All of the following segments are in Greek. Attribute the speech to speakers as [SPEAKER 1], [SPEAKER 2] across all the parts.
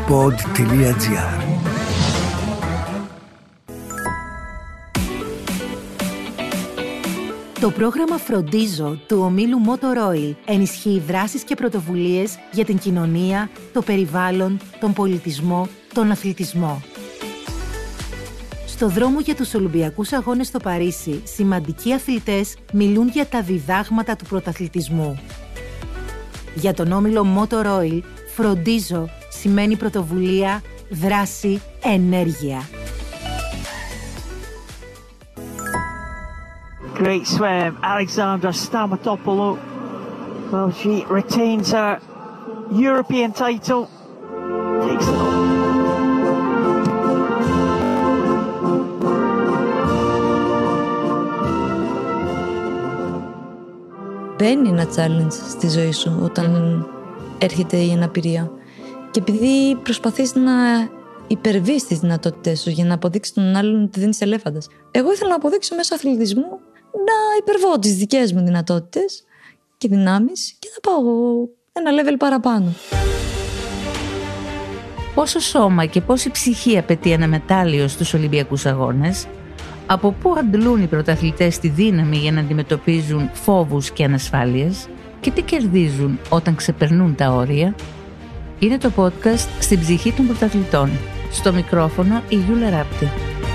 [SPEAKER 1] pod.gr.
[SPEAKER 2] Το πρόγραμμα Φροντίζω του ομίλου Motor Oil ενισχύει δράσεις και πρωτοβουλίες για την κοινωνία, το περιβάλλον, τον πολιτισμό, τον αθλητισμό. Στο δρόμο για τους Ολυμπιακούς Αγώνες στο Παρίσι, σημαντικοί αθλητές μιλούν για τα διδάγματα του πρωταθλητισμού. Για τον όμιλο Motor Oil, Φροντίζω σημαίνει πρωτοβουλία, δράση, ενέργεια.
[SPEAKER 3] Great swim, Alexandra Stamatopoulou. Well, she retains her European title. Takes it on.
[SPEAKER 4] Μπαίνει ένα challenge στη ζωή σου όταν έρχεται η αναπηρία. Και επειδή προσπαθείς να υπερβείς τις δυνατότητες σου για να αποδείξεις τον άλλον ότι δεν είσαι ελέφαντας. Εγώ ήθελα να αποδείξω μέσω αθλητισμού να υπερβώ τις δικές μου δυνατότητες και δυνάμεις και να πάω ένα level παραπάνω.
[SPEAKER 5] Πόσο σώμα και πόση ψυχή απαιτεί ένα μετάλλιο στους Ολυμπιακούς Αγώνες, από πού αντλούν οι πρωταθλητές τη δύναμη για να αντιμετωπίζουν φόβους και ανασφάλειες και τι κερδίζουν όταν ξεπερνούν τα όρια. Είναι το podcast «Στην ψυχή των πρωταθλητών». Στο μικρόφωνο η Γιούλα Ράπτη.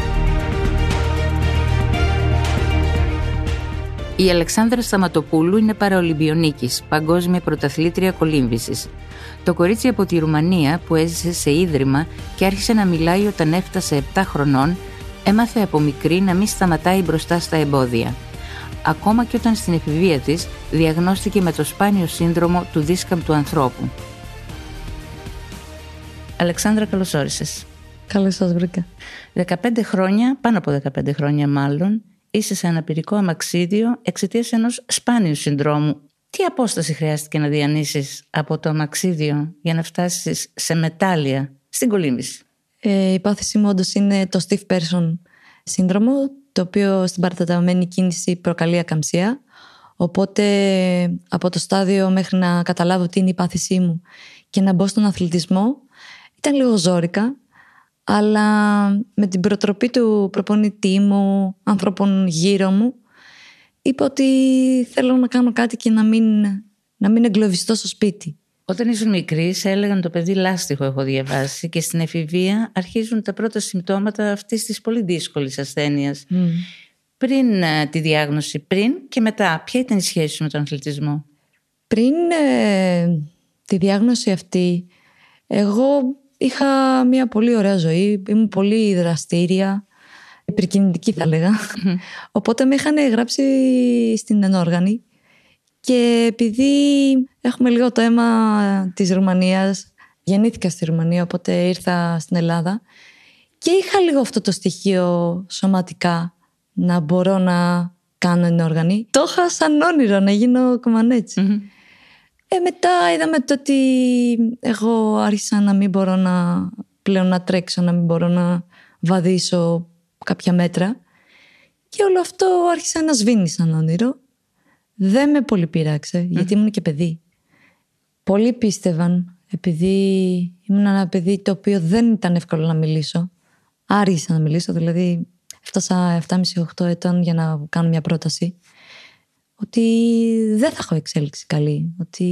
[SPEAKER 5] Η Αλεξάνδρα Σταματοπούλου είναι παραολυμπιονίκης, παγκόσμια πρωταθλήτρια κολύμβησης. Το κορίτσι από τη Ρουμανία που έζησε σε ίδρυμα και άρχισε να μιλάει όταν έφτασε 7 χρονών, έμαθε από μικρή να μην σταματάει μπροστά στα εμπόδια. Ακόμα και όταν στην εφηβεία της διαγνώστηκε με το σπάνιο σύνδρομο του δίσκαμπτου ανθρώπου. Αλεξάνδρα, καλώς όρισες.
[SPEAKER 4] Καλώς σας βρήκα.
[SPEAKER 5] 15 χρόνια, πάνω από 15 χρόνια μάλλον, είσαι σε αναπηρικό αμαξίδιο εξαιτίας ενός σπάνιου συνδρόμου. Τι απόσταση χρειάστηκε να διανύσεις από το αμαξίδιο για να φτάσεις σε μετάλλια στην κολύμβηση?
[SPEAKER 4] Η πάθηση μου όντως είναι το stiff person σύνδρομο, το οποίο στην παρατεταμένη κίνηση προκαλεί ακαμψία. Οπότε από το στάδιο μέχρι να καταλάβω τι είναι η πάθησή μου και να μπω στον αθλητισμό ήταν λίγο ζόρικα, αλλά με την προτροπή του προπονητή μου, ανθρώπων γύρω μου, είπα ότι θέλω να κάνω κάτι και να μην εγκλωβιστώ στο σπίτι.
[SPEAKER 5] Όταν ήσουν μικρή, σε έλεγαν το παιδί λάστιχο, έχω διαβάσει, και στην εφηβεία αρχίζουν τα πρώτα συμπτώματα αυτής της πολύ δύσκολης ασθένειας. Πριν τη διάγνωση, πριν και μετά, ποια ήταν η σχέση σου με τον αθλητισμό?
[SPEAKER 4] Πριν τη διάγνωση αυτή, εγώ είχα μια πολύ ωραία ζωή, ήμουν πολύ δραστήρια, υπερκινητική θα λέγα. Οπότε με είχαν γράψει στην ενόργανη και επειδή έχουμε λίγο το αίμα της Ρουμανίας, γεννήθηκα στη Ρουμανία, οπότε ήρθα στην Ελλάδα και είχα λίγο αυτό το στοιχείο σωματικά να μπορώ να κάνω ενόργανη. Το είχα σαν όνειρο να γίνω κομμανέτσι. Μετά είδαμε το ότι εγώ άρχισα να μην μπορώ πλέον να τρέξω, να μην μπορώ να βαδίσω κάποια μέτρα και όλο αυτό άρχισε να σβήνει σαν όνειρο. Δεν με πολύ πείραξε, γιατί ήμουν και παιδί. Πολλοί πίστευαν, επειδή ήμουν ένα παιδί το οποίο δεν ήταν εύκολο να μιλήσω. Άργησα να μιλήσω, δηλαδή έφτασα 7,5-8 ετών για να κάνω μια πρόταση. Ότι δεν θα έχω εξέλιξη καλή, ότι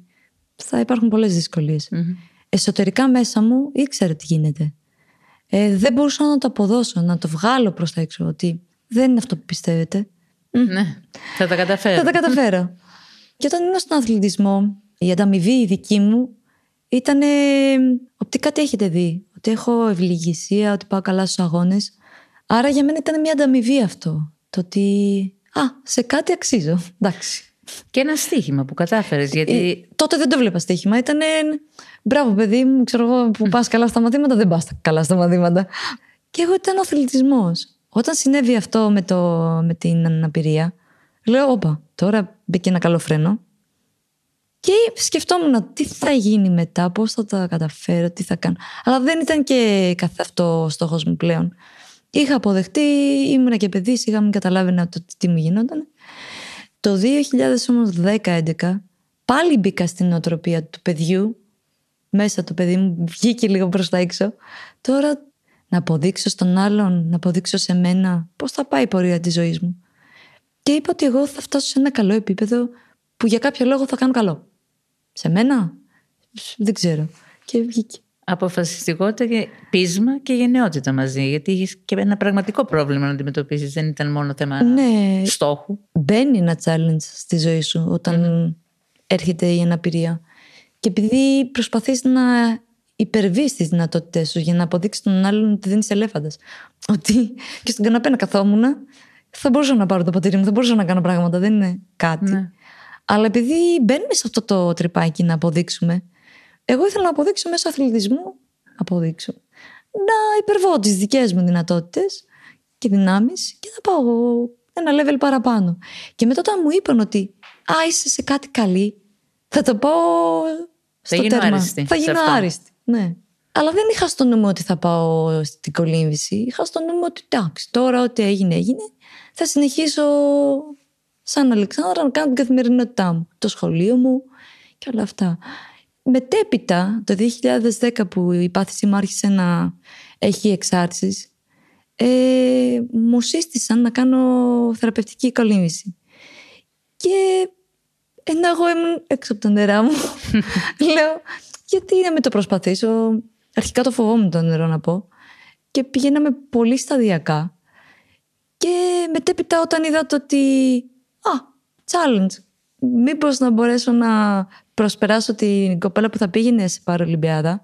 [SPEAKER 4] θα υπάρχουν πολλές δυσκολίες. Εσωτερικά μέσα μου ήξερα τι γίνεται. Δεν μπορούσα να το αποδώσω, να το βγάλω προς τα έξω, ότι δεν είναι αυτό που πιστεύετε.
[SPEAKER 5] Ναι, θα τα καταφέρω.
[SPEAKER 4] Θα τα καταφέρω. Και όταν ήμουν στον αθλητισμό, η ανταμοιβή η δική μου ήταν ότι κάτι έχετε δει, ότι έχω ευληγησία, ότι πάω καλά στους αγώνες. Άρα για μένα ήταν μια ανταμοιβή αυτό, το ότι σε κάτι αξίζω, εντάξει.
[SPEAKER 5] Και ένα στοίχημα που κατάφερες, γιατί...
[SPEAKER 4] Τότε δεν το βλέπα στοίχημα, ήτανε μπράβο παιδί μου, ξέρω εγώ που πας καλά στα μαθήματα, δεν πας καλά στα μαθήματα. Και εγώ ήταν ο αθλητισμός. Όταν συνέβη αυτό με την αναπηρία, λέω όπα, τώρα μπήκε ένα καλό φρένο. Και σκεφτόμουν τι θα γίνει μετά, πώς θα τα καταφέρω, τι θα κάνω. Αλλά δεν ήταν και καθ' αυτό ο στόχος μου πλέον. Είχα αποδεχτεί, ήμουνα και παιδί, σιγά μην καταλάβαινα τι μου γινόταν. Το 2010-2011 πάλι μπήκα στην νοοτροπία του παιδιού μέσα το παιδί μου, βγήκε λίγο προς τα έξω. Τώρα να αποδείξω στον άλλον, να αποδείξω σε μένα πώς θα πάει η πορεία της ζωής μου. Και είπα ότι εγώ θα φτάσω σε ένα καλό επίπεδο που για κάποιο λόγο θα κάνω καλό. Σε μένα, δεν ξέρω. Και βγήκε.
[SPEAKER 5] Αποφασιστικότητα και πείσμα και γενναιότητα μαζί. Γιατί είχες και ένα πραγματικό πρόβλημα να αντιμετωπίσεις. Δεν ήταν μόνο θέμα στόχου.
[SPEAKER 4] Μπαίνει ένα challenge στη ζωή σου όταν έρχεται η αναπηρία. Και επειδή προσπαθείς να υπερβείς τις δυνατότητες σου για να αποδείξεις τον άλλον ότι δεν είσαι ελέφαντας. Ότι και στον καναπέ να καθόμουν, θα μπορούσα να πάρω το ποτήρι μου, θα μπορούσα να κάνω πράγματα, δεν είναι κάτι. Ναι. Αλλά επειδή μπαίνουμε σε αυτό το τρυπάκι να αποδείξουμε, εγώ ήθελα να αποδείξω μέσω αθλητισμού, να υπερβώ τις δικές μου δυνατότητες και δυνάμεις και να πάω ένα level παραπάνω. Και μετά όταν μου είπαν ότι είσαι σε κάτι καλή, θα το πάω στο τέρμα. Θα γίνω άριστη. Ναι. Αλλά δεν είχα στο νου μου ότι θα πάω στην κολύμβηση. Είχα στο νου μου ότι εντάξει, τώρα ό,τι έγινε. Θα συνεχίσω σαν Αλεξάνδρα να κάνω την καθημερινότητά μου, το σχολείο μου και όλα αυτά. Μετέπειτα, το 2010 που η πάθηση μου άρχισε να έχει εξάρτησεις, μου σύστησαν να κάνω θεραπευτική κολύμβηση. Και ενώ εγώ ήμουν έξω από τα νερά μου, λέω, γιατί να μην το προσπαθήσω. Αρχικά το φοβόμουν το νερό να πω. Και πηγαίναμε πολύ σταδιακά. Και μετέπειτα όταν είδα το ότι challenge, μήπως να μπορέσω να προσπεράσω την κοπέλα που θα πήγαινε σε Παραολυμπιάδα,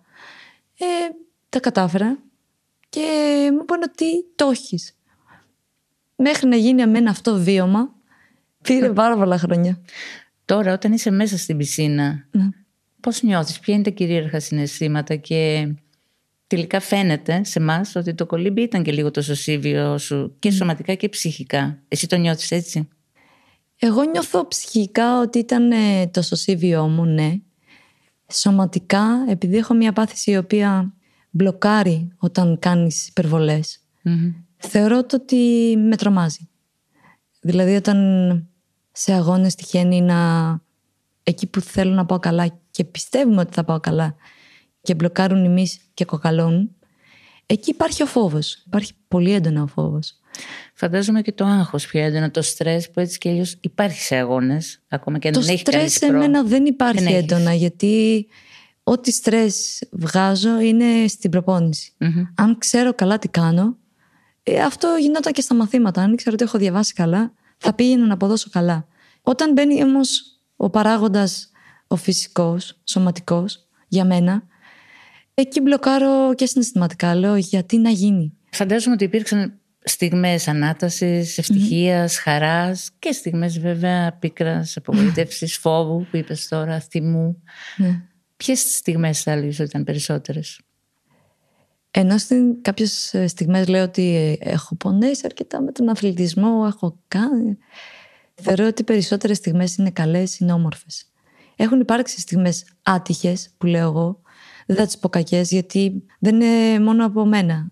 [SPEAKER 4] τα κατάφερα και μου είπαν ότι το έχεις. Μέχρι να γίνει αμένα αυτό βίωμα πήρε πάρα πολλά χρόνια.
[SPEAKER 5] Τώρα όταν είσαι μέσα στην πισίνα, πώς νιώθεις, ποια είναι τα κυρίαρχα συναισθήματα? Και τελικά φαίνεται σε εμάς ότι το κολύμπι ήταν και λίγο το σωσίβιο σου και σωματικά και ψυχικά. Εσύ το νιώθεις έτσι?
[SPEAKER 4] Εγώ νιώθω ψυχικά ότι ήταν το σωσίβιό μου, ναι. Σωματικά, επειδή έχω μια πάθηση η οποία μπλοκάρει όταν κάνεις υπερβολές, θεωρώ το ότι με τρομάζει. Δηλαδή όταν σε αγώνες τυχαίνει εκεί που θέλω να πάω καλά και πιστεύουμε ότι θα πάω καλά και μπλοκάρουν οι μυς και κοκαλώνουν, εκεί υπάρχει ο φόβος. Υπάρχει πολύ έντονα ο φόβος.
[SPEAKER 5] Φαντάζομαι και το άγχος πιο έντονα, το στρες που έτσι κι αλλιώς υπάρχει σε αγώνες, ακόμα και αν δεν έχει κανείς
[SPEAKER 4] Το στρες σε μένα δεν υπάρχει έντονα, γιατί ό,τι στρες βγάζω είναι στην προπόνηση. Αν ξέρω καλά τι κάνω, αυτό γινόταν και στα μαθήματα. Αν ξέρω ότι έχω διαβάσει καλά, θα πήγαινα να αποδώσω καλά. Όταν μπαίνει όμως ο παράγοντας, ο φυσικός, σωματικός, για μένα, εκεί μπλοκάρω και συναισθηματικά. Λέω, γιατί να γίνει.
[SPEAKER 5] Φαντάζομαι ότι υπήρξαν στιγμές ανάτασης, ευτυχίας, χαράς και στιγμές βέβαια πίκρας, απογοήτευσης, φόβου που είπες τώρα, θυμού. Ποιες στιγμές θα έλεγες ότι ήταν περισσότερες?
[SPEAKER 4] Ενώ κάποιες στιγμές λέω ότι έχω πονέσει αρκετά με τον αθλητισμό, έχω κάνει. Θεωρώ ότι οι περισσότερες στιγμές είναι καλές, είναι όμορφες. Έχουν υπάρξει στιγμές άτυχες που λέω εγώ. Δεν θα τις πω κακές, γιατί δεν είναι μόνο από μένα.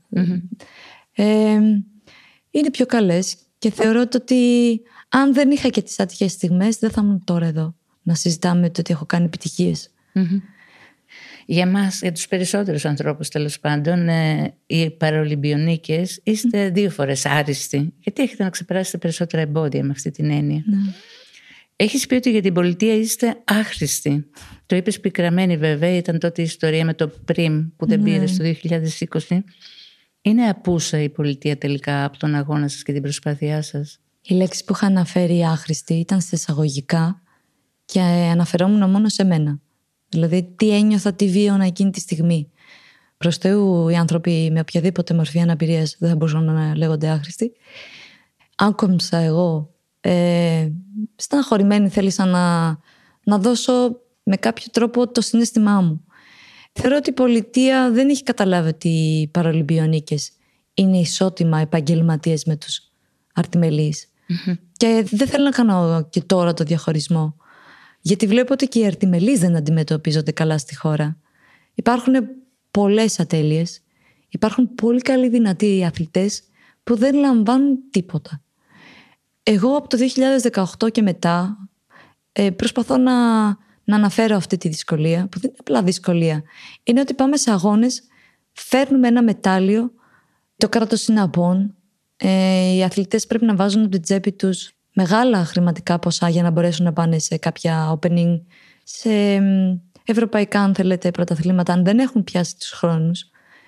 [SPEAKER 4] Είναι πιο καλές και θεωρώ ότι αν δεν είχα και τις άτυχες στιγμές, δεν θα ήμουν τώρα εδώ να συζητάμε το ότι έχω κάνει επιτυχίες.
[SPEAKER 5] Για μας, για τους περισσότερους ανθρώπους τέλος πάντων, οι παραολυμπιονίκες είστε 2 φορές άριστοι, γιατί έχετε να ξεπεράσετε περισσότερα εμπόδια με αυτή την έννοια. Έχεις πει ότι για την πολιτεία είστε άχρηστοι. Το είπες πικραμένη βέβαια, ήταν τότε η ιστορία με το πριμ που δεν πήρε το 2020. Είναι απούσα η πολιτεία τελικά από τον αγώνα σας και την προσπάθειά σας?
[SPEAKER 4] Η λέξη που είχα αναφέρει άχρηστη ήταν σε εισαγωγικά και αναφερόμουν μόνο σε μένα. Δηλαδή τι ένιωθα, τι βίωνα εκείνη τη στιγμή. Προς Θεού οι άνθρωποι με οποιαδήποτε μορφή αναπηρίας δεν θα μπορούσαν να λέγονται άχρηστοι. Άκομψα εγώ, στεναχωρημένη, θέλησα να δώσω με κάποιο τρόπο το συναίσθημά μου. Θεωρώ ότι η πολιτεία δεν έχει καταλάβει ότι οι παραολυμπιονίκες είναι ισότιμα επαγγελματίες με τους αρτιμελείς. Και δεν θέλω να κάνω και τώρα το διαχωρισμό. Γιατί βλέπω ότι και οι αρτιμελείς δεν αντιμετωπίζονται καλά στη χώρα. Υπάρχουν πολλές ατέλειες. Υπάρχουν πολύ καλοί δυνατοί αθλητές που δεν λαμβάνουν τίποτα. Εγώ από το 2018 και μετά προσπαθώ να αναφέρω αυτή τη δυσκολία, που δεν είναι απλά δυσκολία. Είναι ότι πάμε σε αγώνες, φέρνουμε ένα μετάλλιο, το κράτος είναι απόν, οι αθλητές πρέπει να βάζουν από την τσέπη τους μεγάλα χρηματικά ποσά για να μπορέσουν να πάνε σε κάποια opening, σε ευρωπαϊκά, αν θέλετε, πρωταθλήματα, αν δεν έχουν πιάσει τους χρόνους,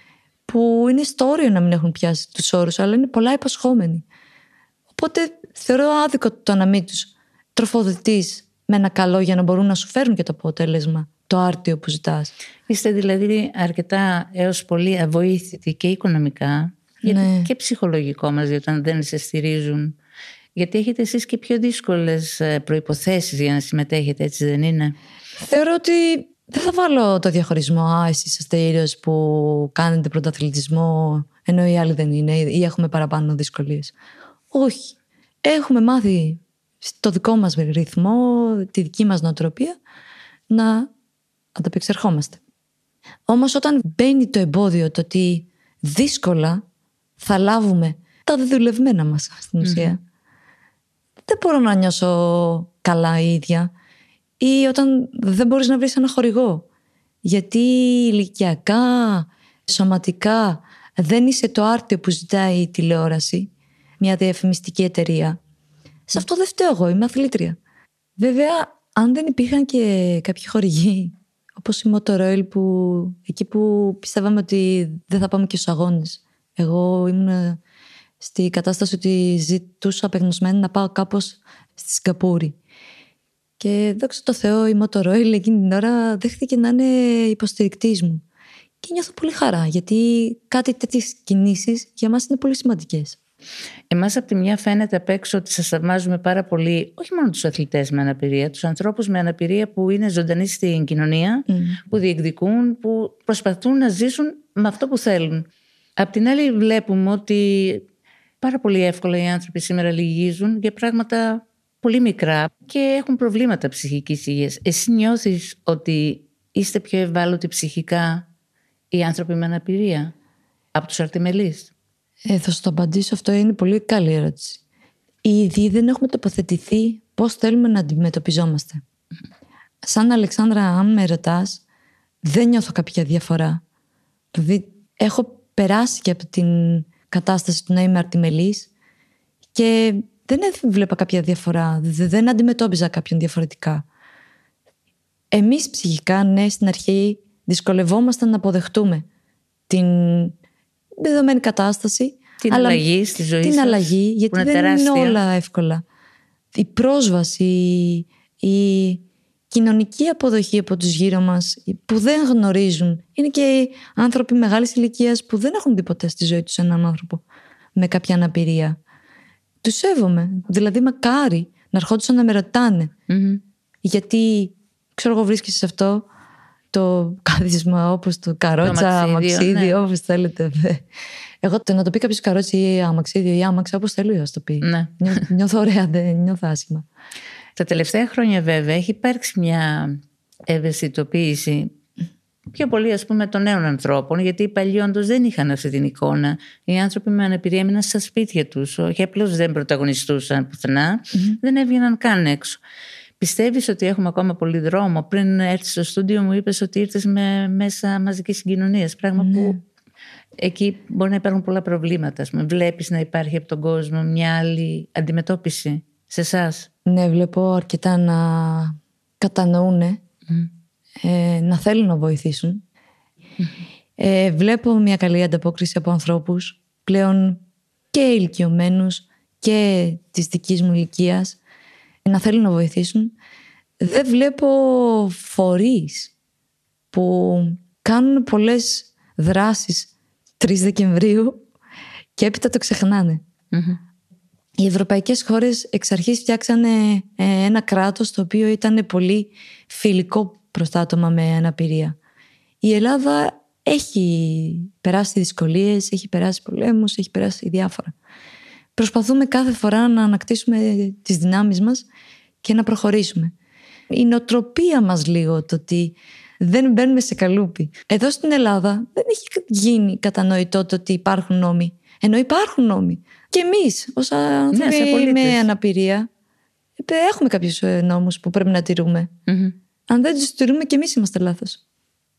[SPEAKER 4] που είναι στο όριο να μην έχουν πιάσει τους όρους, αλλά είναι πολλά υποσχόμενοι. Οπότε θεωρώ άδικο το να μην τους τροφοδοτείς με ένα καλό για να μπορούν να σου φέρουν και το αποτέλεσμα, το άρτιο που ζητάς.
[SPEAKER 5] Είστε δηλαδή αρκετά έως πολύ αβοήθητοι και οικονομικά, γιατί και ψυχολογικό μαζί όταν δεν σε στηρίζουν. Γιατί έχετε εσείς και πιο δύσκολες προϋποθέσεις για να συμμετέχετε, έτσι δεν είναι?
[SPEAKER 4] Θεωρώ ότι δεν θα βάλω το διαχωρισμό. Εσείς είστε ήρωες που κάνετε πρωταθλητισμό, ενώ οι άλλοι δεν είναι, ή έχουμε παραπάνω δυσκολίες. Όχι. Έχουμε μάθει στο δικό μας ρυθμό, τη δική μας νοοτροπία, να ανταπεξερχόμαστε. Όμως όταν μπαίνει το εμπόδιο, το ότι δύσκολα θα λάβουμε τα δεδουλευμένα μας στην ουσία, δεν μπορώ να νιώσω καλά η ίδια. Ή όταν δεν μπορείς να βρεις ένα χορηγό, γιατί ηλικιακά, σωματικά δεν είσαι το άρτιο που ζητάει η τηλεόραση, μια διαφημιστική εταιρεία. Σε αυτό δεν φταίω εγώ, είμαι αθλήτρια. Βέβαια, αν δεν υπήρχαν και κάποιοι χορηγοί, όπως η Motor Oil, εκεί που πιστεύαμε ότι δεν θα πάμε και στους αγώνες. Εγώ ήμουν στη κατάσταση ότι ζητούσα απεγνωσμένη να πάω κάπως στη Σιγκαπούρη. Και δόξα τω Θεώ, η Motor Oil εκείνη την ώρα δέχτηκε να είναι υποστηρικτής μου. Και νιώθω πολύ χαρά, γιατί κάτι τέτοιες κινήσεις για μας είναι πολύ σημαντικές.
[SPEAKER 5] Εμάς από τη μια φαίνεται απ' έξω ότι σας θαυμάζουμε πάρα πολύ, όχι μόνο τους αθλητές με αναπηρία, τους ανθρώπους με αναπηρία που είναι ζωντανοί στην κοινωνία, που διεκδικούν, που προσπαθούν να ζήσουν με αυτό που θέλουν. Απ' την άλλη βλέπουμε ότι πάρα πολύ εύκολα οι άνθρωποι σήμερα λυγίζουν για πράγματα πολύ μικρά και έχουν προβλήματα ψυχικής υγείας. Εσύ νιώθεις ότι είστε πιο ευάλωτοι ψυχικά οι άνθρωποι με αναπηρία από τους αρτιμελείς?
[SPEAKER 4] Θα σου το απαντήσω, αυτό είναι πολύ καλή ερώτηση. Ήδη δεν έχουμε τοποθετηθεί πώς θέλουμε να αντιμετωπιζόμαστε. Σαν Αλεξάνδρα, αν με ρωτάς, δεν νιώθω κάποια διαφορά. Δηλαδή, έχω περάσει και από την κατάσταση του να είμαι αρτιμελής και δεν έβλεπα κάποια διαφορά. Δεν αντιμετώπιζα κάποιον διαφορετικά. Εμείς ψυχικά, ναι, στην αρχή δυσκολευόμασταν να αποδεχτούμε την δεδομένη κατάσταση.
[SPEAKER 5] Την αλλαγή στη ζωή σας.
[SPEAKER 4] Την αλλαγή, γιατί δεν τεράστια. Είναι όλα εύκολα. Η πρόσβαση, η κοινωνική αποδοχή από τους γύρω μας που δεν γνωρίζουν. Είναι και άνθρωποι μεγάλης ηλικίας που δεν έχουν δει ποτέ στη ζωή τους έναν άνθρωπο με κάποια αναπηρία. Τους σέβομαι. Δηλαδή, μακάρι να ερχόντουσαν να με ρωτάνε. Γιατί, ξέρω εγώ, βρίσκεσαι σε αυτό το κάθισμα όπως το καρότσα, αμαξίδιο, όπως θέλετε. Εγώ να το πει κάποιος καρότσι ή αμαξίδιο ή άμαξα, όπως θέλει να το πει.
[SPEAKER 5] Ναι.
[SPEAKER 4] Νιώθω ωραία, δεν νιώθω άσχημα.
[SPEAKER 5] Τα τελευταία χρόνια βέβαια έχει υπάρξει μια ευαισθητοποίηση πιο πολύ, ας πούμε, των νέων ανθρώπων, γιατί οι παλιοί όντως δεν είχαν αυτή την εικόνα. Οι άνθρωποι με αναπηρία έμειναν στα σπίτια τους, όχι απλώς δεν πρωταγωνιστούσαν πουθενά, δεν έβγαιναν καν έξω. Πιστεύεις ότι έχουμε ακόμα πολύ δρόμο? Πριν έρθεις στο στούντιο μου είπες ότι ήρθες με μέσα μαζικής συγκοινωνίας, πράγμα που εκεί μπορεί να υπάρχουν πολλά προβλήματα. Βλέπεις να υπάρχει από τον κόσμο μια άλλη αντιμετώπιση σε εσάς?
[SPEAKER 4] Ναι, βλέπω αρκετά να κατανοούν, να θέλουν να βοηθήσουν. Βλέπω μια καλή ανταπόκριση από ανθρώπους πλέον και ηλικιωμένους και της δικής μου ηλικίας να θέλουν να βοηθήσουν. Δεν βλέπω φορείς που κάνουν πολλές δράσεις 3 Δεκεμβρίου και έπειτα το ξεχνάνε. Οι ευρωπαϊκές χώρες εξ αρχής φτιάξανε ένα κράτος το οποίο ήταν πολύ φιλικό προς τα άτομα με αναπηρία. Η Ελλάδα έχει περάσει δυσκολίες, έχει περάσει πολέμους, έχει περάσει διάφορα. Προσπαθούμε κάθε φορά να ανακτήσουμε τις δυνάμεις μας και να προχωρήσουμε. Η νοοτροπία μας λίγο, το ότι δεν μπαίνουμε σε καλούπι. Εδώ στην Ελλάδα δεν έχει γίνει κατανοητό το ότι υπάρχουν νόμοι. Ενώ υπάρχουν νόμοι. Και εμείς, ως άνθρωποι με αναπηρία, έχουμε κάποιους νόμους που πρέπει να τηρούμε. Αν δεν τους τηρούμε και εμείς είμαστε λάθος.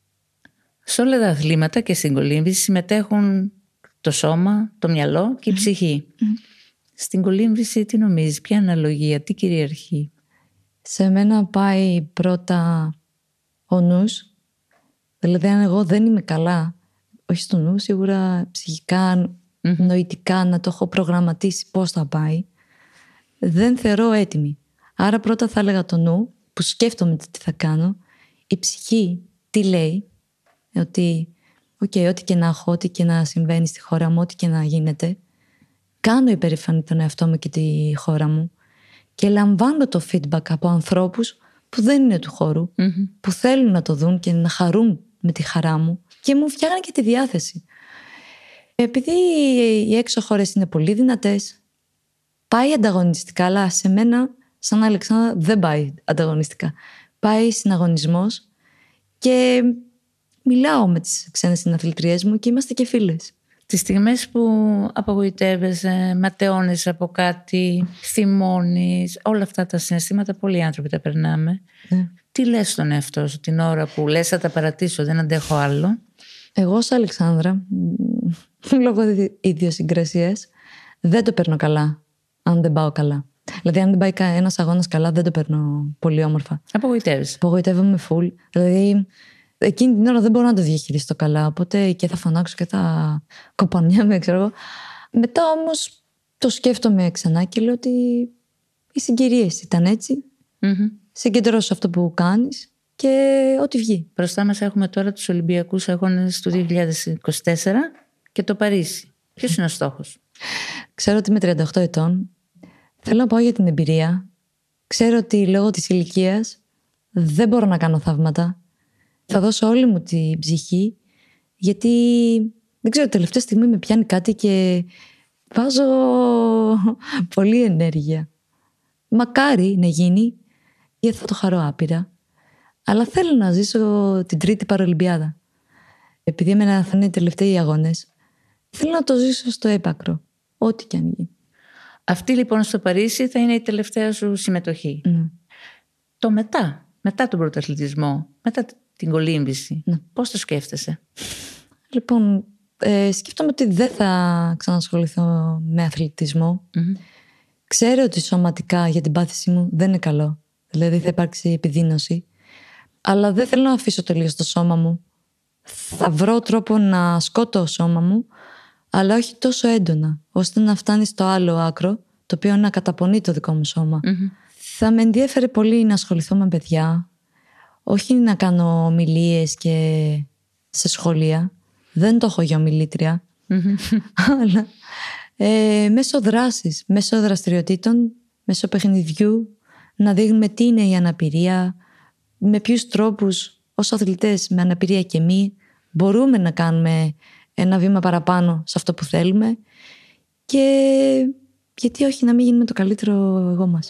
[SPEAKER 5] Σε όλα τα αθλήματα και στην κολύμβηση συμμετέχουν το σώμα, το μυαλό και η ψυχή. Στην κολύμβηση τι νομίζεις, ποια αναλογία, τι κυριαρχεί?
[SPEAKER 4] Σε μένα πάει πρώτα ο νους. Δηλαδή αν εγώ δεν είμαι καλά, όχι στο νου, σίγουρα ψυχικά, νοητικά, να το έχω προγραμματίσει πώς θα πάει, δεν θεωρώ έτοιμη. Άρα πρώτα θα έλεγα το νου, που σκέφτομαι τι θα κάνω. Η ψυχή τι λέει, ότι ό,τι και να έχω, ό,τι και να συμβαίνει στη χώρα μου, ό,τι και να γίνεται, κάνω υπερήφανη τον εαυτό μου και τη χώρα μου και λαμβάνω το feedback από ανθρώπους που δεν είναι του χώρου, που θέλουν να το δουν και να χαρούν με τη χαρά μου και μου φτιάχνει και τη διάθεση. Επειδή οι έξω χώρες είναι πολύ δυνατές, πάει ανταγωνιστικά, αλλά σε μένα, σαν Αλεξάνδρα, δεν πάει ανταγωνιστικά. Πάει συναγωνισμός και μιλάω με τις ξένες συναθλητριές μου και είμαστε και φίλες.
[SPEAKER 5] Τις στιγμές που απογοητεύεσαι, ματαιώνεις από κάτι, θυμώνεις, όλα αυτά τα συναισθήματα πολλοί άνθρωποι τα περνάμε. Τι λες στον εαυτό σου την ώρα που λες θα τα παρατήσω, δεν αντέχω άλλο?
[SPEAKER 4] Εγώ ως Αλεξάνδρα, λόγω ιδιοσυγκρασίας, δεν το παίρνω καλά αν δεν πάω καλά. Δηλαδή αν δεν πάει ένας αγώνας καλά δεν το παίρνω πολύ όμορφα.
[SPEAKER 5] Απογοητεύεσαι?
[SPEAKER 4] Απογοητεύομαι full. Δηλαδή εκείνη την ώρα δεν μπορώ να το διαχειριστώ καλά, οπότε και θα φωνάξω και θα κοπανιάμαι, ξέρω εγώ. Μετά όμως το σκέφτομαι ξανά και λέω ότι οι συγκυρίες ήταν έτσι. Συγκεντρώσου αυτό που κάνεις και ό,τι βγει.
[SPEAKER 5] Μπροστά μας έχουμε τώρα τους Ολυμπιακούς Αγώνες του 2024 και το Παρίσι. Ποιος είναι ο στόχος?
[SPEAKER 4] Ξέρω ότι είμαι 38 ετών. Θέλω να πάω για την εμπειρία. Ξέρω ότι λόγω της ηλικίας δεν μπορώ να κάνω θαύματα. Θα δώσω όλη μου την ψυχή, γιατί δεν ξέρω, τελευταία στιγμή με πιάνει κάτι και βάζω πολλή ενέργεια. Μακάρι να γίνει, γιατί θα το χαρώ άπειρα. Αλλά θέλω να ζήσω την τρίτη Παραολυμπιάδα. Επειδή εμένα θα είναι οι τελευταίοι αγώνες, θέλω να το ζήσω στο έπακρο, ό,τι και αν γίνει.
[SPEAKER 5] Αυτή λοιπόν στο Παρίσι θα είναι η τελευταία σου συμμετοχή. Το μετά τον πρωταθλητισμό, μετά την κολύμβηση, πώς το σκέφτεσαι?
[SPEAKER 4] Λοιπόν, σκέφτομαι ότι δεν θα ξανασχοληθώ με αθλητισμό. Ξέρω ότι σωματικά για την πάθηση μου δεν είναι καλό. Δηλαδή θα υπάρξει επιδείνωση. Αλλά δεν θέλω να αφήσω τελείως το σώμα μου. Θα βρω τρόπο να ασκώ το σώμα μου, αλλά όχι τόσο έντονα, ώστε να φτάνει στο άλλο άκρο, το οποίο είναι να καταπονεί το δικό μου σώμα. Θα με ενδιέφερε πολύ να ασχοληθώ με παιδιά, όχι να κάνω ομιλίες και σε σχολεία. Δεν το έχω για ομιλήτρια. Αλλά μέσω δράσης, μέσω δραστηριοτήτων, μέσω παιχνιδιού, να δείχνουμε τι είναι η αναπηρία, με ποιους τρόπους ως αθλητές με αναπηρία και μη μπορούμε να κάνουμε ένα βήμα παραπάνω σε αυτό που θέλουμε και γιατί όχι να μην γίνουμε το καλύτερο εγώ μας.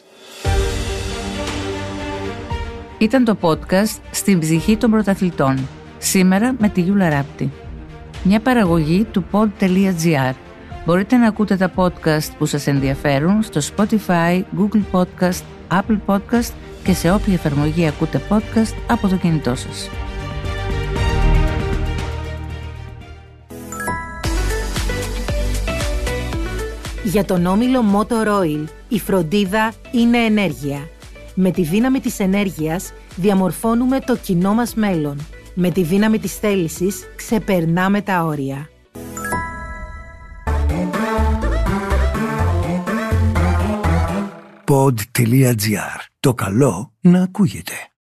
[SPEAKER 5] Ήταν το podcast «Στην ψυχή των πρωταθλητών». Σήμερα με τη Γιούλα Ράπτη. Μια παραγωγή του pod.gr. Μπορείτε να ακούτε τα podcast που σας ενδιαφέρουν στο Spotify, Google Podcast, Apple Podcast και σε όποια εφαρμογή ακούτε podcast από το κινητό σας.
[SPEAKER 2] Για τον όμιλο Motor Oil, η φροντίδα είναι ενέργεια. Με τη δύναμη της ενέργειας διαμορφώνουμε το κοινό μας μέλλον. Με τη δύναμη της θέλησης ξεπερνάμε τα όρια.
[SPEAKER 1] Pod.gr. Το καλό να ακούγεται.